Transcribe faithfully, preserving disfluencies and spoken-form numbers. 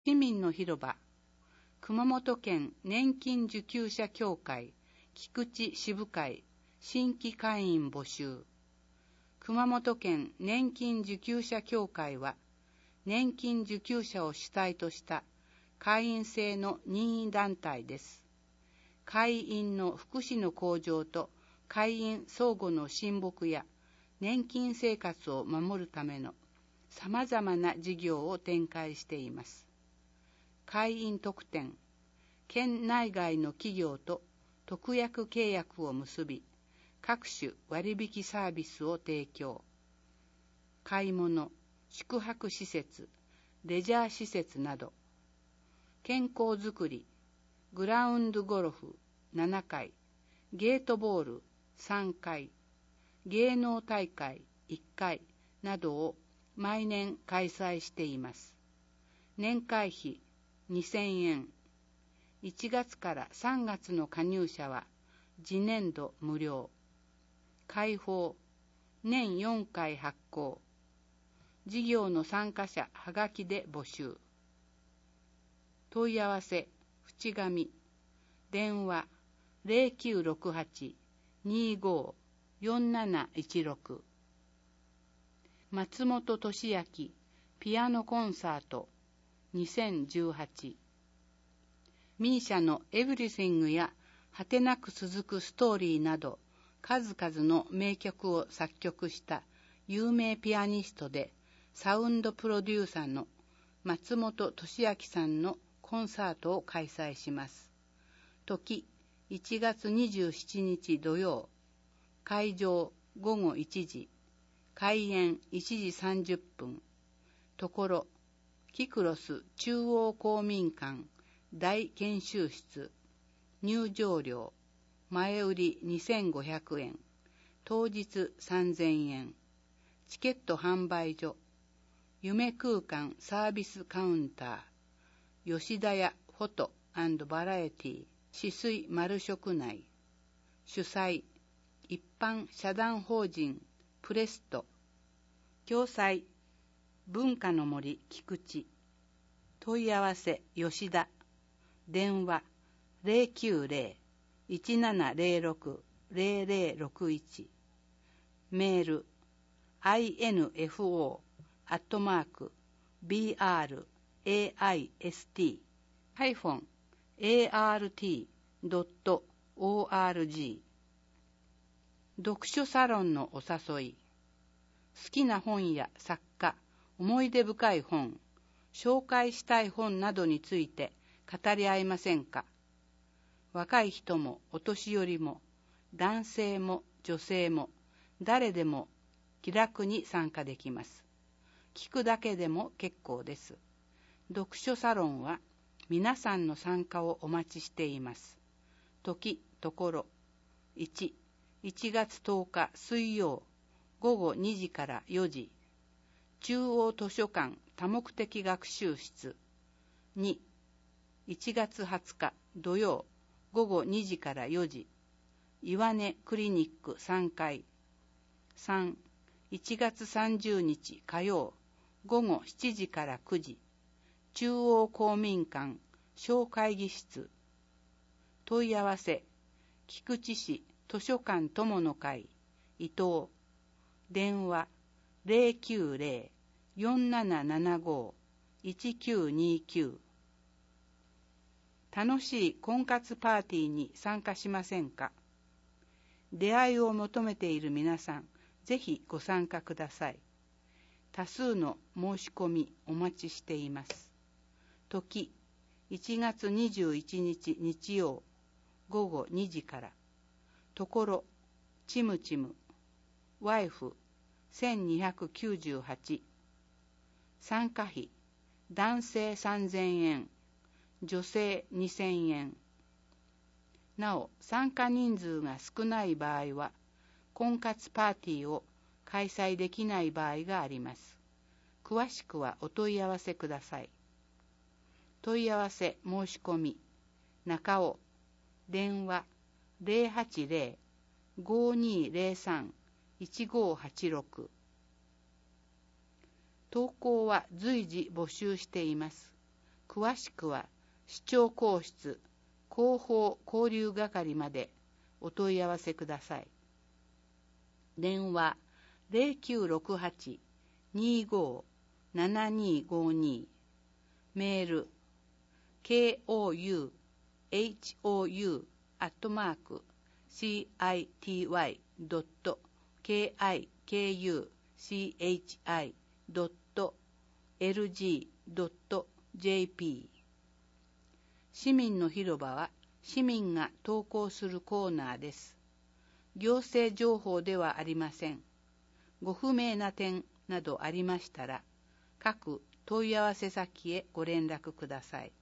市民の広場、熊本県年金受給者協会菊池支部会新規会員募集。熊本県年金受給者協会は、年金受給者を主体とした会員制の任意団体です。会員の福祉の向上と会員相互の親睦や年金生活を守るためのさまざまな事業を展開しています。会員特典、県内外の企業と特約契約を結び、各種割引サービスを提供。買い物、宿泊施設、レジャー施設など、健康づくり、グラウンドゴルフななかい、ゲートボールさんかい、芸能大会いっかいなどを毎年開催しています。年会費にせんえん。いちがつからさんがつの加入者は次年度無料。開放、年よんかい発行。事業の参加者はがきで募集。問い合わせ、淵上。電話 ゼロきゅうろくはち にーごー よんなないちろく。松本俊明ピアノコンサートにせんじゅうはち。ミーシャのエブリシングや果てなく続くストーリーなど数々の名曲を作曲した有名ピアニストでサウンドプロデューサーの松本俊明さんのコンサートを開催します。時いちがつにじゅうしちにち土曜。会場ごごいちじ。開演いちじさんじゅっぷん。ところキクロス中央公民館大研修室。入場料前売りにせんごひゃくえん。当日さんぜんえん。チケット販売所夢空間サービスカウンター吉田屋フォト&バラエティ止水丸食内。主催一般社団法人プレスト。共催文化の森菊池。問い合わせ吉田。電話ゼロきゅうゼロ いちななゼロろく ゼロゼロろくいち。メール アイエヌエフオー アットマーク ビーアールエーアイエスティー ハイフォン エーアールティー ドット オーアールジー。読書サロンのお誘い。好きな本や作家、思い出深い本、紹介したい本などについて語り合いませんか。若い人もお年寄りも男性も女性も誰でも気楽に参加できます。聞くだけでも結構です。読書サロンは皆さんの参加をお待ちしています。時、ところいち、いちがつとおか水曜ごごにじからよじ。中央図書館多目的学習室。に、いちがつはつか土曜ごごにじからよじ。岩根クリニックさんかい。さん、いちがつさんじゅうにち火曜ごごしちじからくじ。中央公民館小会議室。問い合わせ菊池市図書館友の会伊藤。電話ゼロきゅうゼロ よんななななご いちきゅうにきゅう。楽しい婚活パーティーに参加しませんか。出会いを求めている皆さん、ぜひご参加ください。多数の申し込みお待ちしています。時いちがつにじゅういちにち日曜ごごにじから。ところちむちむワイフせんにひゃくきゅうじゅうはち。参加費男性さんぜんえん、女性にせんえん。なお参加人数が少ない場合は婚活パーティーを開催できない場合があります。詳しくはお問い合わせください。問い合わせ申し込み中尾。電話ゼロはちゼロ ごにゼロさん いちごはちろく。投稿は随時募集しています。 詳しくは市長公室広報交流係までお問い合わせください。電話 ゼロきゅうろくはち にーごー ななにーごーにー メール ケーオーユーエイチオーユー アットマーク シーアイティーワイ ドット ケーアイケーユーシーエイチアイ ドット エルジー ドット ジェーピー。 市民の広場は市民が投稿するコーナーです。行政情報ではありません。ご不明な点などありましたら、各問い合わせ先へご連絡ください。